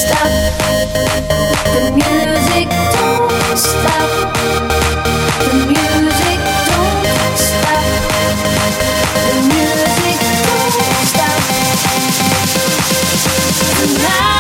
stop. The music don't stop. The music don't stop. The music don't stop. Tonight.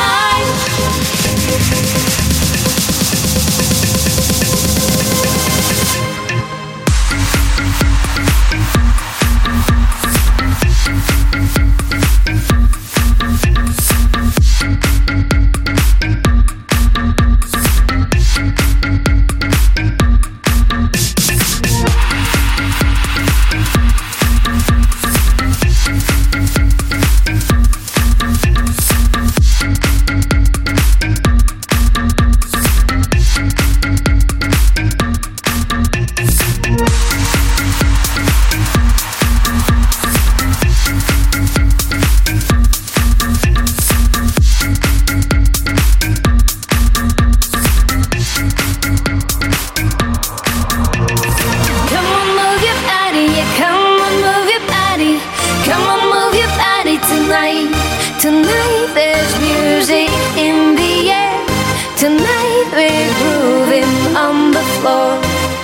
Tonight there's music in the air. Tonight we're grooving on the floor.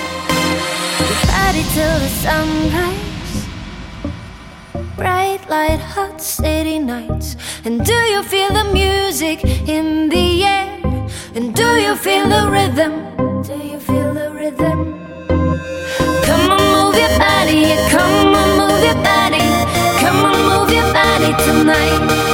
Party till the sunrise. Bright light, hot city nights. And do you feel the music in the air? And do you feel the rhythm? Do you feel the rhythm? Come on, move your body, yeah, come on, move your body. Come on, move your body tonight.